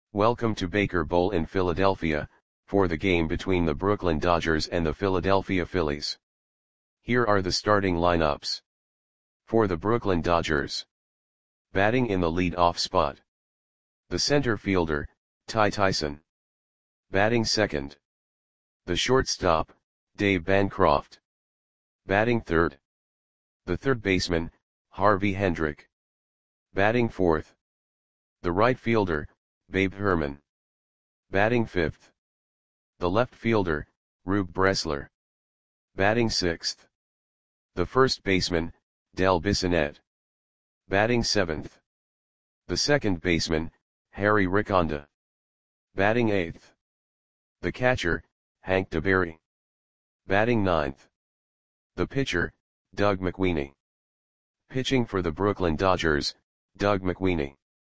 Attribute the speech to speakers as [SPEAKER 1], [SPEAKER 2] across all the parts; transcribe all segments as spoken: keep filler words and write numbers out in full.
[SPEAKER 1] Welcome to Baker Bowl in Philadelphia, for the game between the Brooklyn Dodgers and the Philadelphia Phillies. Here are the starting lineups. For the Brooklyn Dodgers. Batting in the lead-off spot. The center fielder, Ty Tyson. Batting second. The shortstop, Dave Bancroft. Batting third. The third baseman, Harvey Hendrick. Batting fourth. The right fielder, Babe Herman. Batting fifth. The left fielder, Rube Bressler. Batting sixth. The first baseman, Del Bissonette. Batting seventh. The second baseman, Harry Riconda. Batting eighth. The catcher, Hank DeBerry. Batting ninth. The pitcher, Doug McWeeny. Pitching for the Brooklyn Dodgers, Doug McWeeny.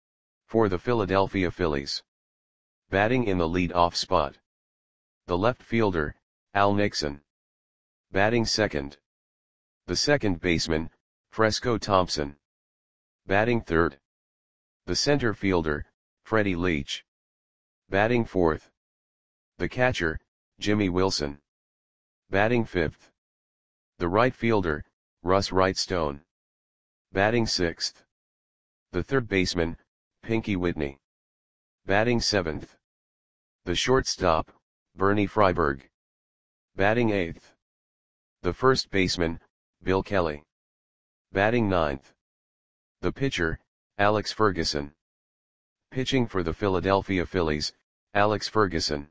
[SPEAKER 1] For the Philadelphia Phillies. Batting in the lead-off spot. The left fielder, Al Nixon. Batting second. The second baseman, Fresco Thompson. Batting third. The center fielder, Freddie Leach. Batting fourth. The catcher, Jimmy Wilson. Batting fifth. The right fielder, Russ Wrightstone. Batting sixth. The third baseman, Pinky Whitney. Batting seventh. The shortstop, Bernie Freiberg. Batting eighth. The first baseman, Bill Kelly. Batting ninth. The pitcher, Alex Ferguson. Pitching for the Philadelphia Phillies, Alex Ferguson.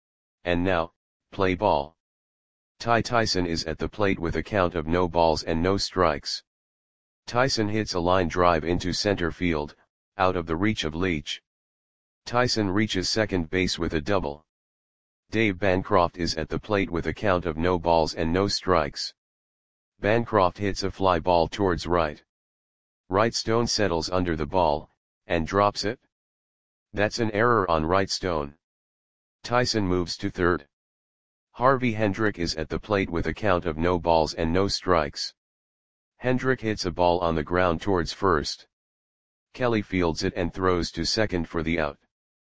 [SPEAKER 1] And now, play ball. Ty Tyson is at the plate with a count of no balls and no strikes. Tyson hits a line drive into center field, out of the reach of Leach. Tyson reaches second base with a double. Dave Bancroft is at the plate with a count of no balls and no strikes. Bancroft hits a fly ball towards right. Wrightstone settles under the ball, and drops it. That's an error on Wrightstone. Tyson moves to third. Harvey Hendrick is at the plate with a count of no balls and no strikes. Hendrick hits a ball on the ground towards first. Kelly fields it and throws to second for the out.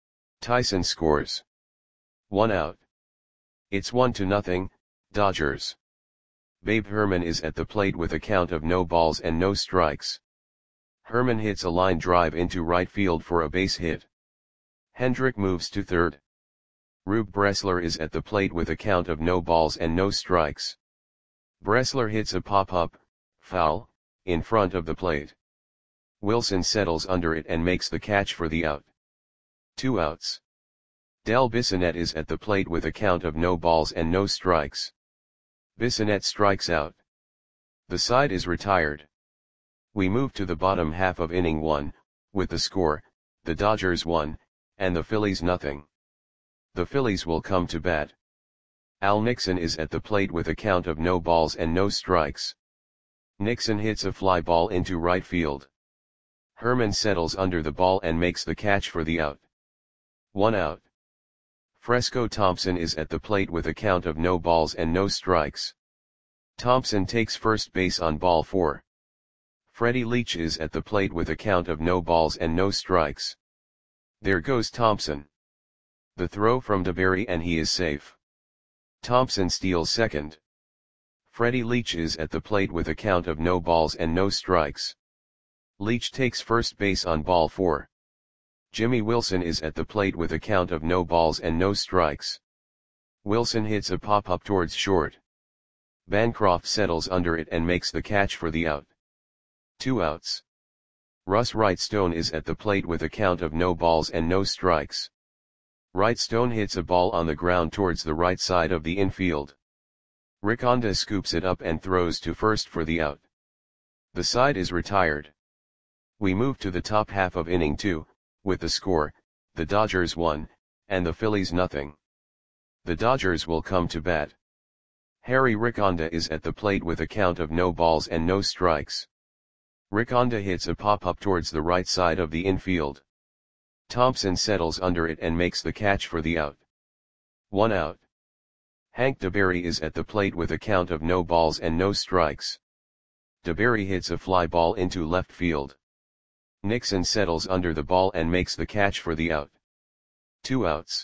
[SPEAKER 1] Tyson scores. One out. It's one to nothing, Dodgers. Babe Herman is at the plate with a count of no balls and no strikes. Herman hits a line drive into right field for a base hit. Hendrick moves to third. Rube Bressler is at the plate with a count of no balls and no strikes. Bressler hits a pop-up, foul, in front of the plate. Wilson settles under it and makes the catch for the out. Two outs. Del Bissonette is at the plate with a count of no balls and no strikes. Bissonette strikes out. The side is retired. We move to the bottom half of inning one, with the score, the Dodgers one, and the Phillies nothing. The Phillies will come to bat. Al Nixon is at the plate with a count of no balls and no strikes. Nixon hits a fly ball into right field. Herman settles under the ball and makes the catch for the out. One out. Fresco Thompson is at the plate with a count of no balls and no strikes. Thompson takes first base on ball four. Freddie Leach is at the plate with a count of no balls and no strikes. There goes Thompson. The throw from DeBerry and he is safe. Thompson steals second. Freddie Leach is at the plate with a count of no balls and no strikes. Leach takes first base on ball four. Jimmy Wilson is at the plate with a count of no balls and no strikes. Wilson hits a pop-up towards short. Bancroft settles under it and makes the catch for the out. Two outs. Russ Wrightstone is at the plate with a count of no balls and no strikes. Wrightstone hits a ball on the ground towards the right side of the infield. Riconda scoops it up and throws to first for the out. The side is retired. We move to the top half of inning two, with the score, the Dodgers one, and the Phillies nothing. The Dodgers will come to bat. Harry Riconda is at the plate with a count of no balls and no strikes. Riconda hits a pop-up towards the right side of the infield. Thompson settles under it and makes the catch for the out. One out. Hank DeBerry is at the plate with a count of no balls and no strikes. DeBerry hits a fly ball into left field. Nixon settles under the ball and makes the catch for the out. Two outs.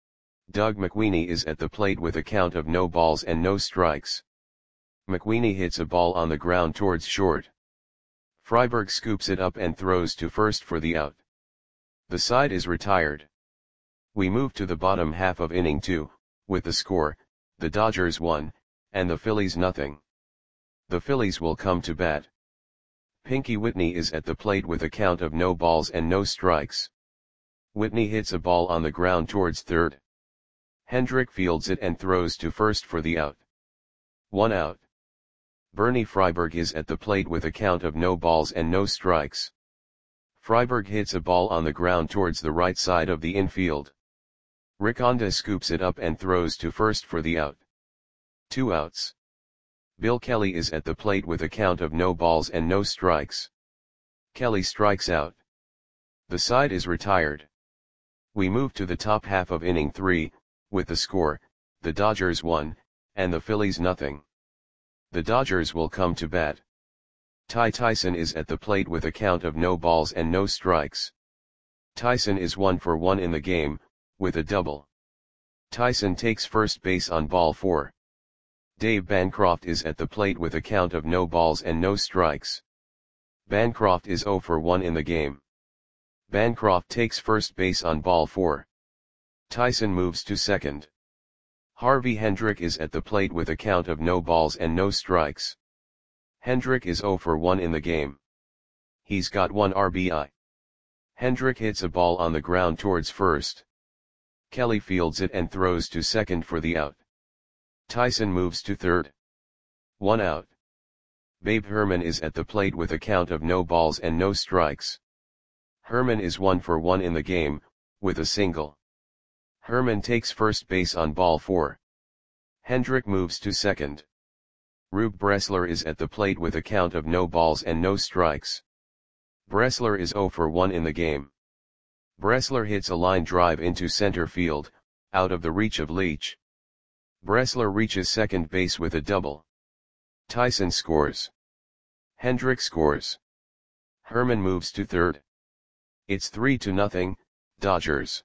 [SPEAKER 1] Doug McWeeny is at the plate with a count of no balls and no strikes. McWeeny hits a ball on the ground towards short. Freiberg scoops it up and throws to first for the out. The side is retired. We move to the bottom half of inning two, with the score, the Dodgers one, and the Phillies nothing. The Phillies will come to bat. Pinky Whitney is at the plate with a count of no balls and no strikes. Whitney hits a ball on the ground towards third. Hendrick fields it and throws to first for the out. One out. Bernie Freiberg is at the plate with a count of no balls and no strikes. Freiberg hits a ball on the ground towards the right side of the infield. Riconda scoops it up and throws to first for the out. Two outs. Bill Kelly is at the plate with a count of no balls and no strikes. Kelly strikes out. The side is retired. We move to the top half of inning three, with the score, the Dodgers one, and the Phillies nothing. The Dodgers will come to bat. Ty Tyson is at the plate with a count of no balls and no strikes. Tyson is one for one in the game, with a double. Tyson takes first base on ball four. Dave Bancroft is at the plate with a count of no balls and no strikes. Bancroft is zero for one in the game. Bancroft takes first base on ball four. Tyson moves to second. Harvey Hendrick is at the plate with a count of no balls and no strikes. Hendrick is zero for one in the game. He's got one R B I. Hendrick hits a ball on the ground towards first. Kelly fields it and throws to second for the out. Tyson moves to third. One out. Babe Herman is at the plate with a count of no balls and no strikes. Herman is one for one in the game, with a single. Herman takes first base on ball four. Hendrick moves to second. Rube Bressler is at the plate with a count of no balls and no strikes. Bressler is zero for one in the game. Bressler hits a line drive into center field, out of the reach of Leach. Bressler reaches second base with a double. Tyson scores. Hendrick scores. Herman moves to third. It's three to nothing, Dodgers.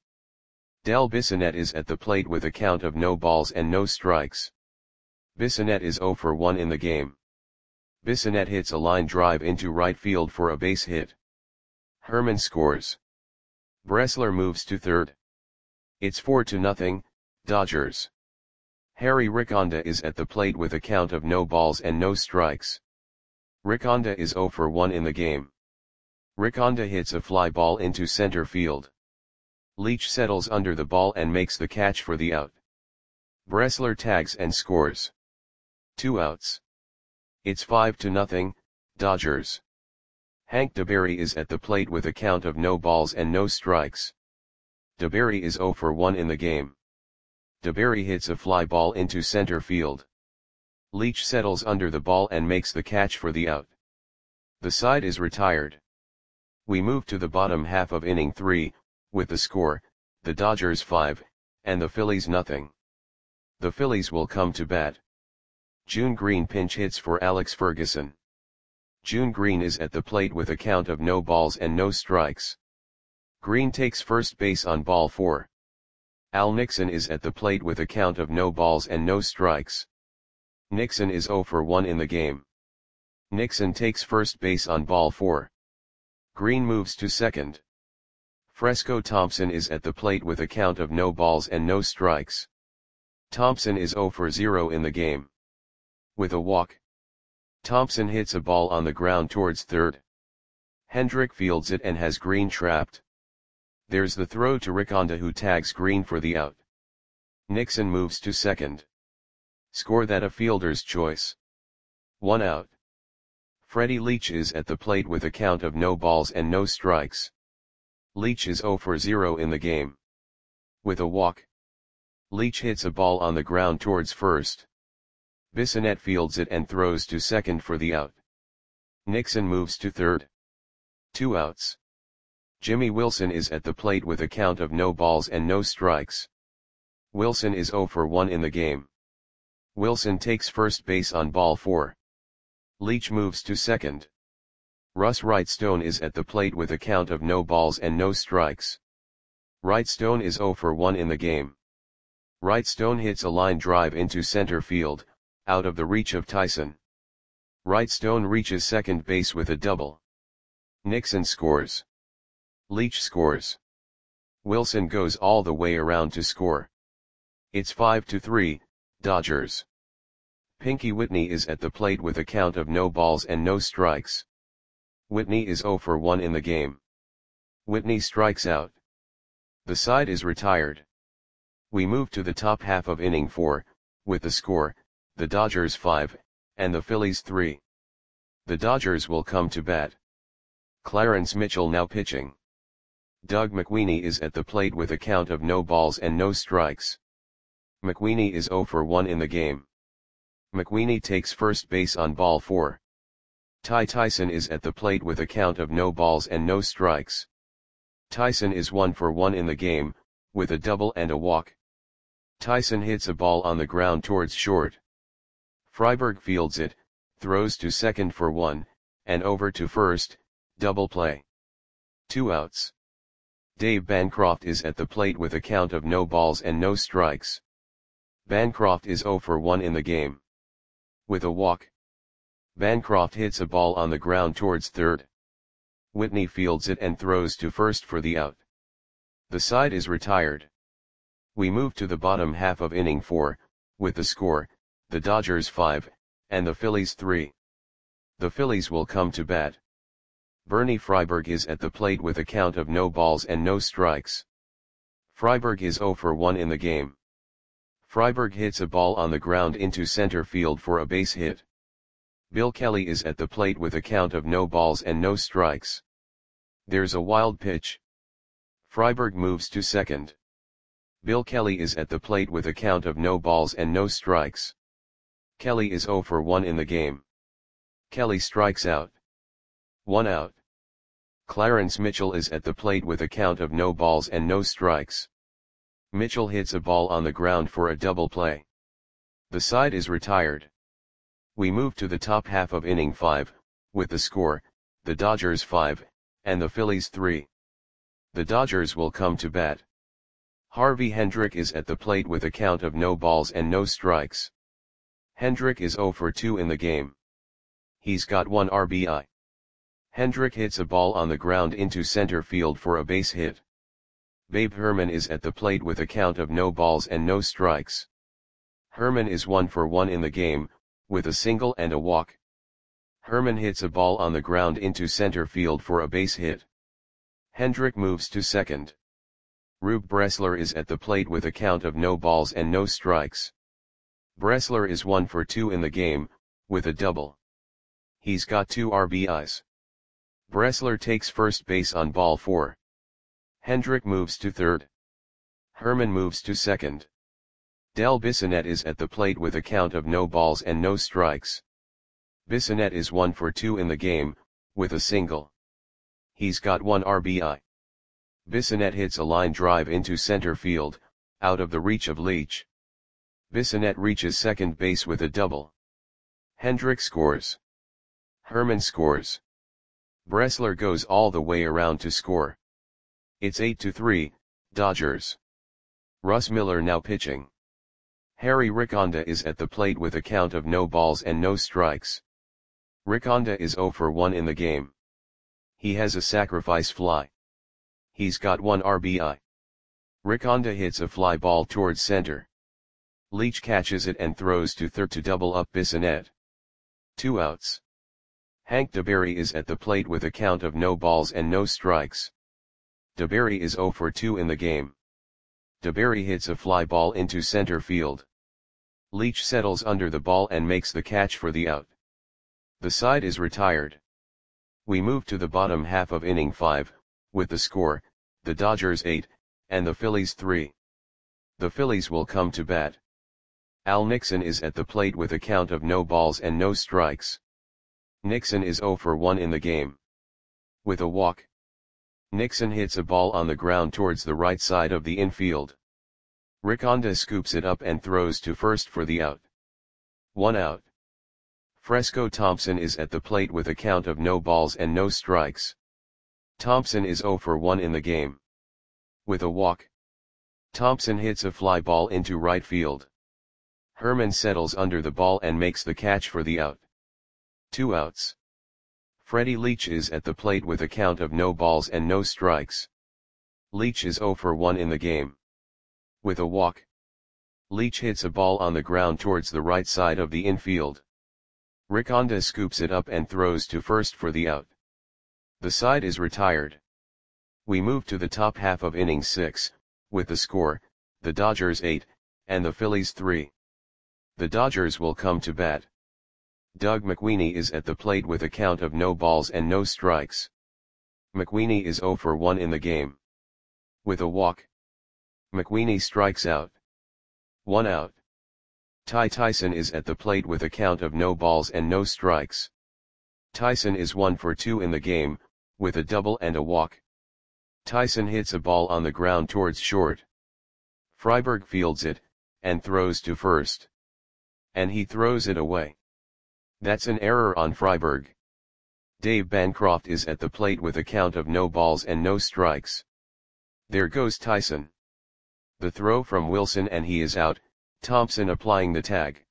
[SPEAKER 1] Del Bissonette is at the plate with a count of no balls and no strikes. Bissonette is zero for one in the game. Bissonette hits a line drive into right field for a base hit. Herman scores. Bressler moves to third. It's four to nothing, Dodgers. Harry Riconda is at the plate with a count of no balls and no strikes. Riconda is zero for one in the game. Riconda hits a fly ball into center field. Leach settles under the ball and makes the catch for the out. Bressler tags and scores. Two outs. It's five to nothing, Dodgers. Hank DeBerry is at the plate with a count of no balls and no strikes. DeBerry is zero for one in the game. DeBerry hits a fly ball into center field. Leach settles under the ball and makes the catch for the out. The side is retired. We move to the bottom half of inning three, with the score, the Dodgers five, and the Phillies nothing. The Phillies will come to bat. June Green pinch hits for Alex Ferguson. June Green is at the plate with a count of no balls and no strikes. Green takes first base on ball four. Al Nixon is at the plate with a count of no balls and no strikes. Nixon is zero for one in the game. Nixon takes first base on ball four. Green moves to second. Fresco Thompson is at the plate with a count of no balls and no strikes. Thompson is zero for zero in the game. With a walk. Thompson hits a ball on the ground towards third. Hendrick fields it and has Green trapped. There's the throw to Riconda, who tags Green for the out. Nixon moves to second. Score that a fielder's choice. One out. Freddie Leach is at the plate with a count of no balls and no strikes. Leach is zero for zero in the game. With a walk. Leach hits a ball on the ground towards first. Bissonette fields it and throws to second for the out. Nixon moves to third. Two outs. Jimmy Wilson is at the plate with a count of no balls and no strikes. Wilson is zero for one in the game. Wilson takes first base on ball four. Leach moves to second. Russ Wrightstone is at the plate with a count of no balls and no strikes. Wright Stone is zero for one in the game. Wright Stone hits a line drive into center field, out of the reach of Tyson. Wright Stone reaches second base with a double. Nixon scores. Leach scores. Wilson goes all the way around to score. It's five to three, Dodgers. Pinky Whitney is at the plate with a count of no balls and no strikes. Whitney is zero for one in the game. Whitney strikes out. The side is retired. We move to the top half of inning four, with the score, the Dodgers five, and the Phillies three. The Dodgers will come to bat. Clarence Mitchell now pitching. Doug McWeeny is at the plate with a count of no balls and no strikes. McWeeny is zero for one in the game. McWeeny takes first base on ball four. Ty Tyson is at the plate with a count of no balls and no strikes. Tyson is one for one in the game, with a double and a walk. Tyson hits a ball on the ground towards short. Freiberg fields it, throws to second for one, and over to first, double play. Two outs. Dave Bancroft is at the plate with a count of no balls and no strikes. Bancroft is zero for one in the game. With a walk. Bancroft hits a ball on the ground towards third. Whitney fields it and throws to first for the out. The side is retired. We move to the bottom half of inning four, with the score, the Dodgers five, and the Phillies three. The Phillies will come to bat. Bernie Freiberg is at the plate with a count of no balls and no strikes. Freiberg is zero for one in the game. Freiberg hits a ball on the ground into center field for a base hit. Bill Kelly is at the plate with a count of no balls and no strikes. There's a wild pitch. Freiberg moves to second. Bill Kelly is at the plate with a count of no balls and no strikes. Kelly is zero for one in the game. Kelly strikes out. One out. Clarence Mitchell is at the plate with a count of no balls and no strikes. Mitchell hits a ball on the ground for a double play. The side is retired. We move to the top half of inning five, with the score, the Dodgers five, and the Phillies three. The Dodgers will come to bat. Harvey Hendrick is at the plate with a count of no balls and no strikes. Hendrick is zero for two in the game. He's got one R B I. Hendrick hits a ball on the ground into center field for a base hit. Babe Herman is at the plate with a count of no balls and no strikes. Herman is one for one in the game, with a single and a walk. Herman hits a ball on the ground into center field for a base hit. Hendrick moves to second. Rube Bressler is at the plate with a count of no balls and no strikes. Bressler is one for two in the game, with a double. He's got two R B Is. Bressler takes first base on ball four. Hendrick moves to third. Herman moves to second. Del Bissonette is at the plate with a count of no balls and no strikes. Bissonette is one for two in the game, with a single. He's got one R B I. Bissonette hits a line drive into center field, out of the reach of Leach. Bissonette reaches second base with a double. Hendrick scores. Herman scores. Bressler goes all the way around to score. It's eight to three, Dodgers. Russ Miller now pitching. Harry Riconda is at the plate with a count of no balls and no strikes. Riconda is zero for one in the game. He has a sacrifice fly. He's got one R B I. Riconda hits a fly ball towards center. Leach catches it and throws to third to double up Bissonette. Two outs. Hank DeBerry is at the plate with a count of no balls and no strikes. DeBerry is zero for two in the game. DeBerry hits a fly ball into center field. Leach settles under the ball and makes the catch for the out. The side is retired. We move to the bottom half of inning five, with the score, the Dodgers eight, and the Phillies three. The Phillies will come to bat. Al Nixon is at the plate with a count of no balls and no strikes. Nixon is zero for one in the game. With a walk. Nixon hits a ball on the ground towards the right side of the infield. Riconda scoops it up and throws to first for the out. One out. Fresco Thompson is at the plate with a count of no balls and no strikes. Thompson is zero for one in the game. with a walk. Thompson hits a fly ball into right field. Herman settles under the ball and makes the catch for the out. Two outs. Freddie Leach is at the plate with a count of no balls and no strikes. Leach is oh for one in the game. With a walk. Leach hits a ball on the ground towards the right side of the infield. Riconda scoops it up and throws to first for the out. The side is retired. We move to the top half of inning six, with the score, the Dodgers eight, and the Phillies three. The Dodgers will come to bat. Doug McWeeny is at the plate with a count of no balls and no strikes. McWeeny is oh for one in the game. With a walk. McWeeny strikes out. One out. Ty Tyson is at the plate with a count of no balls and no strikes. Tyson is one for two in the game, with a double and a walk. Tyson hits a ball on the ground towards short. Freiberg fields it, and throws to first. And he throws it away. That's an error on Freiberg. Dave Bancroft is at the plate with a count of no balls and no strikes. There goes Tyson. The throw from Wilson and he is out, Thompson applying the tag.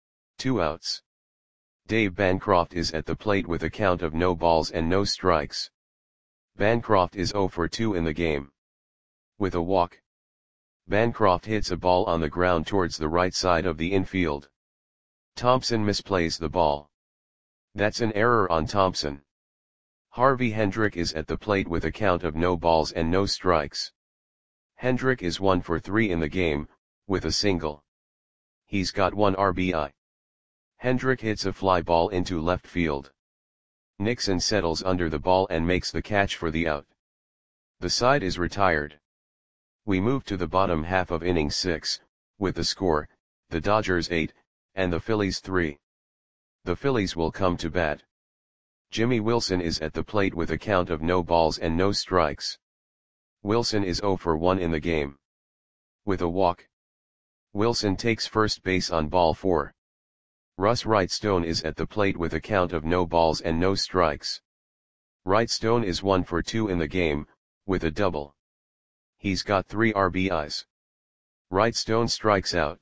[SPEAKER 1] Two outs. Dave Bancroft is at the plate with a count of no balls and no strikes. Bancroft is oh for two in the game. With a walk. Bancroft hits a ball on the ground towards the right side of the infield. Thompson misplays the ball. That's an error on Thompson. Harvey Hendrick is at the plate with a count of no balls and no strikes. Hendrick is one for three in the game, with a single. He's got one R B I. Hendrick hits a fly ball into left field. Nixon settles under the ball and makes the catch for the out. The side is retired. We move to the bottom half of inning six, with the score, the Dodgers eight, and the Phillies three. The Phillies will come to bat. Jimmy Wilson is at the plate with a count of no balls and no strikes. Wilson is oh for one in the game. With a walk. Wilson takes first base on ball four. Russ Wrightstone is at the plate with a count of no balls and no strikes. Wrightstone is one for two in the game, with a double. He's got three R B Is. Wrightstone strikes out.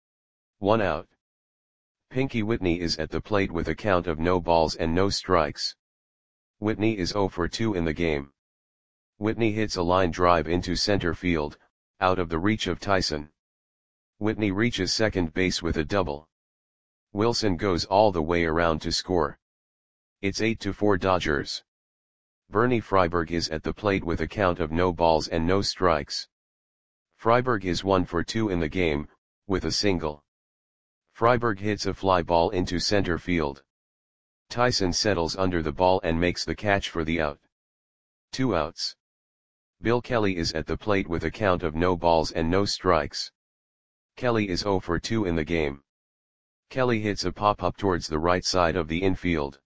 [SPEAKER 1] One out. Pinky Whitney is at the plate with a count of no balls and no strikes. Whitney is oh for two in the game. Whitney hits a line drive into center field, out of the reach of Tyson. Whitney reaches second base with a double. Wilson goes all the way around to score. It's eight to four Dodgers. Bernie Freiberg is at the plate with a count of no balls and no strikes. Freiberg is one for two in the game, with a single. Freiberg hits a fly ball into center field. Tyson settles under the ball and makes the catch for the out. Two outs. Bill Kelly is at the plate with a count of no balls and no strikes. Kelly is oh for two in the game. Kelly hits a pop-up towards the right side of the infield.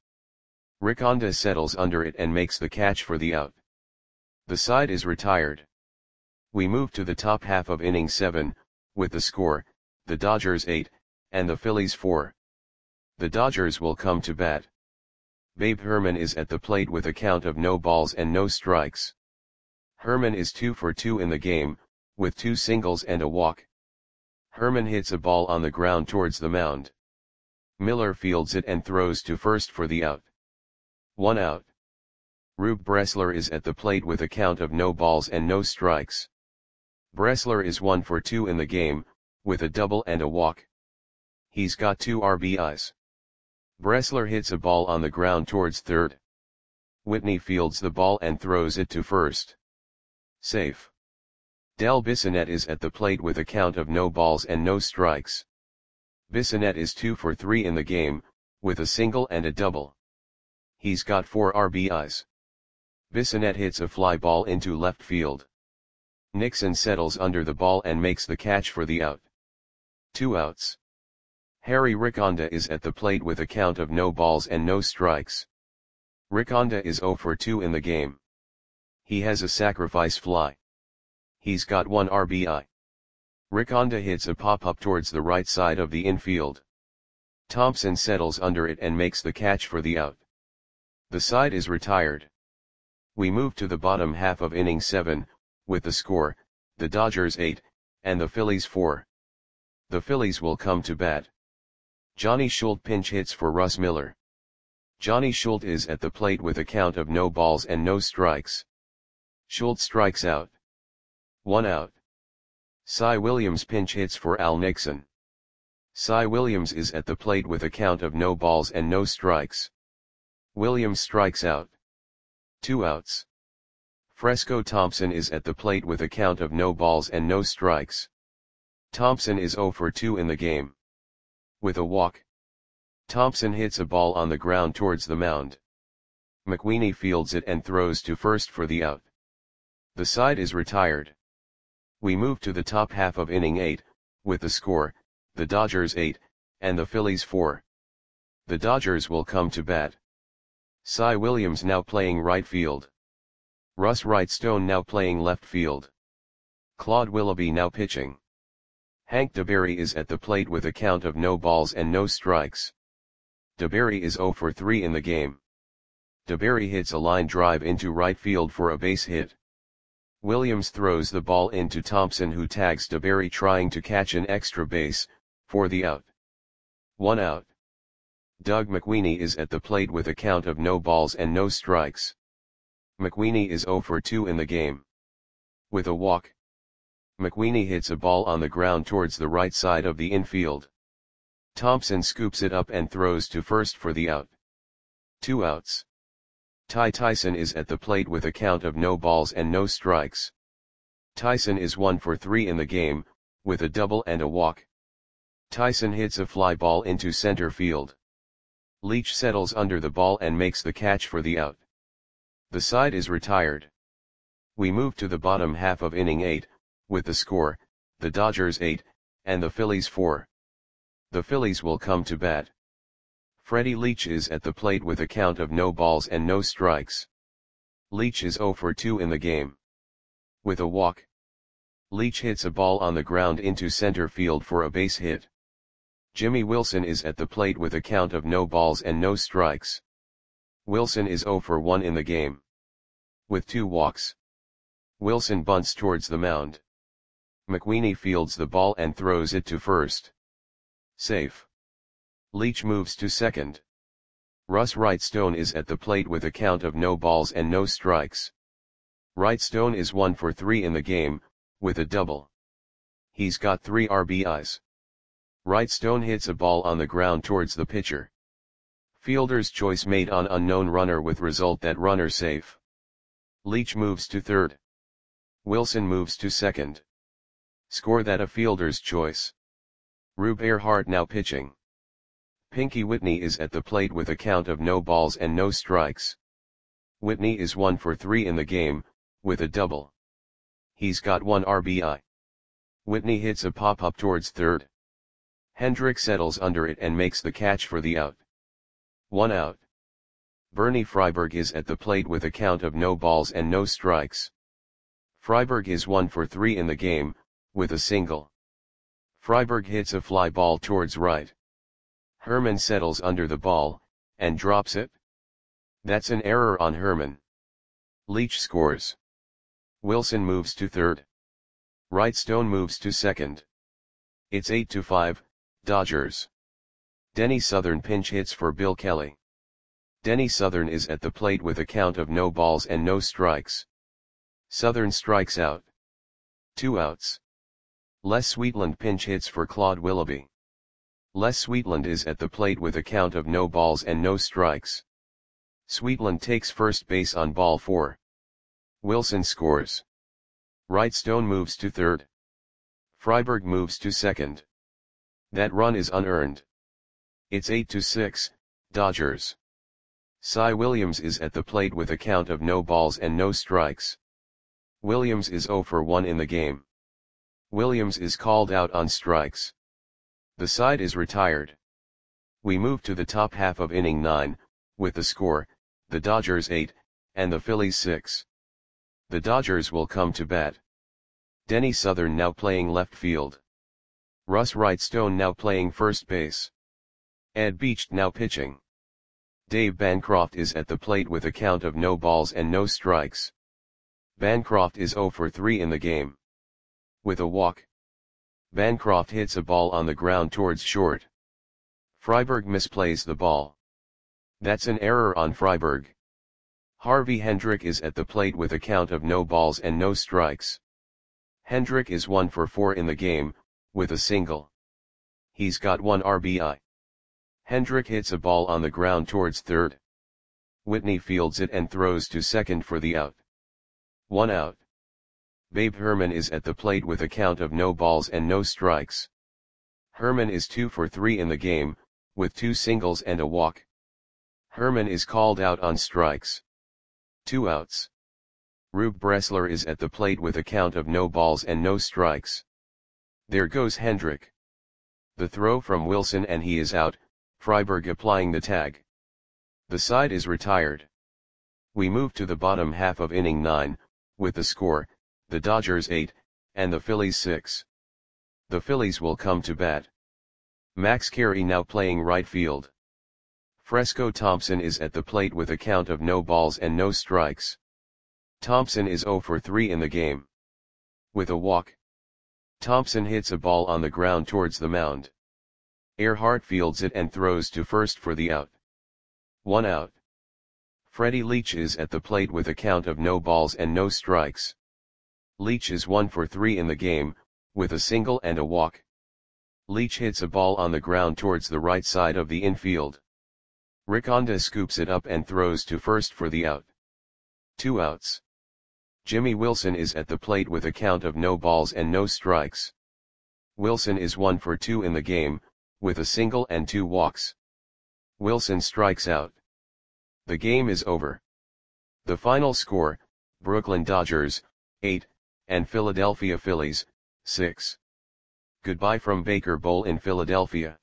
[SPEAKER 1] Riconda settles under it and makes the catch for the out. The side is retired. We move to the top half of inning seven, with the score, the Dodgers eight, and the Phillies four. The Dodgers will come to bat. Babe Herman is at the plate with a count of no balls and no strikes. Herman is two for two in the game, with two singles and a walk. Herman hits a ball on the ground towards the mound. Miller fields it and throws to first for the out. One out. Rube Bressler is at the plate with a count of no balls and no strikes. Bressler is one for two in the game, with a double and a walk. He's got two R B Is. Bressler hits a ball on the ground towards third. Whitney fields the ball and throws it to first. Safe. Del Bissonette is at the plate with a count of no balls and no strikes. Bissonette is two for three in the game, with a single and a double. He's got four R B Is. Bissonette hits a fly ball into left field. Nixon settles under the ball and makes the catch for the out. Two outs. Harry Riconda is at the plate with a count of no balls and no strikes. Riconda is oh for two in the game. He has a sacrifice fly. He's got one R B I. Riconda hits a pop-up towards the right side of the infield. Thompson settles under it and makes the catch for the out. The side is retired. We move to the bottom half of inning seven, with the score, the Dodgers eight, and the Phillies four. The Phillies will come to bat. Johnny Schulte pinch hits for Russ Miller. Johnny Schulte is at the plate with a count of no balls and no strikes. Schulte strikes out. One out. Cy Williams pinch hits for Al Nixon. Cy Williams is at the plate with a count of no balls and no strikes. Williams strikes out. Two outs. Fresco Thompson is at the plate with a count of no balls and no strikes. Thompson is oh for two in the game. With a walk. Thompson hits a ball on the ground towards the mound. McWeeny fields it and throws to first for the out. The side is retired. We move to the top half of inning eight, with the score, the Dodgers eight, and the Phillies four. The Dodgers will come to bat. Cy Williams now playing right field. Russ Wrightstone now playing left field. Claude Willoughby now pitching. Hank DeBerry is at the plate with a count of no balls and no strikes. DeBerry is oh for three in the game. DeBerry hits a line drive into right field for a base hit. Williams throws the ball into Thompson, who tags DeBerry trying to catch an extra base, for the out. One out. Doug McWeeny is at the plate with a count of no balls and no strikes. McWeeny is oh for two in the game. With a walk. McWeeny hits a ball on the ground towards the right side of the infield. Thompson scoops it up and throws to first for the out. Two outs. Ty Tyson is at the plate with a count of no balls and no strikes. Tyson is one for three in the game, with a double and a walk. Tyson hits a fly ball into center field. Leach settles under the ball and makes the catch for the out. The side is retired. We move to the bottom half of inning eight, with the score, the Dodgers eight, and the Phillies four. The Phillies will come to bat. Freddie Leach is at the plate with a count of no balls and no strikes. Leach is oh for two in the game. With a walk. Leach hits a ball on the ground into center field for a base hit. Jimmy Wilson is at the plate with a count of no balls and no strikes. Wilson is oh for one in the game. With two walks. Wilson bunts towards the mound. McWeeny fields the ball and throws it to first. Safe. Leach moves to second. Russ Wrightstone is at the plate with a count of no balls and no strikes. Wrightstone is one for three in the game, with a double. He's got three R B Is. Wrightstone hits a ball on the ground towards the pitcher. Fielder's choice made on unknown runner, with result that runner safe. Leach moves to third. Wilson moves to second. Score that a fielder's choice. Rube Earhart now pitching. Pinky Whitney is at the plate with a count of no balls and no strikes. Whitney is one for three in the game, with a double. He's got one R B I. Whitney hits a pop-up towards third. Hendrick settles under it and makes the catch for the out. One out. Bernie Freiberg is at the plate with a count of no balls and no strikes. Freiberg is one for three in the game, with a single. Freiberg hits a fly ball towards right. Herman settles under the ball, and drops it. That's an error on Herman. Leach scores. Wilson moves to third. Wrightstone moves to second. It's eight to five, Dodgers. Denny Southern pinch hits for Bill Kelly. Denny Southern is at the plate with a count of no balls and no strikes. Southern strikes out. Two outs. Les Sweetland pinch hits for Claude Willoughby. Les Sweetland is at the plate with a count of no balls and no strikes. Sweetland takes first base on ball four. Wilson scores. Wrightstone moves to third. Freiberg moves to second. That run is unearned. It's eight to six, Dodgers. Cy Williams is at the plate with a count of no balls and no strikes. Williams is oh for one in the game. Williams is called out on strikes. The side is retired. We move to the top half of inning nine, with the score, the Dodgers eight, and the Phillies six. The Dodgers will come to bat. Denny Southern now playing left field. Russ Wrightstone now playing first base. Ed Beach now pitching. Dave Bancroft is at the plate with a count of no balls and no strikes. Bancroft is oh for three in the game. with a walk. Bancroft hits a ball on the ground towards short. Freiberg misplays the ball. That's an error on Freiberg. Harvey Hendrick is at the plate with a count of no balls and no strikes. Hendrick is one for four in the game, with a single. He's got one R B I. Hendrick hits a ball on the ground towards third. Whitney fields it and throws to second for the out. One out. Babe Herman is at the plate with a count of no balls and no strikes. Herman is two for three in the game, with two singles and a walk. Herman is called out on strikes. Two outs. Rube Bressler is at the plate with a count of no balls and no strikes. There goes Hendrick. The throw from Wilson and he is out, Freiberg applying the tag. The side is retired. We move to the bottom half of inning nine, with the score, the Dodgers eight, and the Phillies six. The Phillies will come to bat. Max Carey now playing right field. Fresco Thompson is at the plate with a count of no balls and no strikes. Thompson is zero for three in the game. With a walk. Thompson hits a ball on the ground towards the mound. Earhart fields it and throws to first for the out. One out. Freddie Leach is at the plate with a count of no balls and no strikes. Leach is one for three in the game, with a single and a walk. Leach hits a ball on the ground towards the right side of the infield. Riconda scoops it up and throws to first for the out. Two outs. Jimmy Wilson is at the plate with a count of no balls and no strikes. Wilson is one for two in the game, with a single and two walks. Wilson strikes out. The game is over. The final score, Brooklyn Dodgers, eight, and Philadelphia Phillies, six. Goodbye from Baker Bowl in Philadelphia.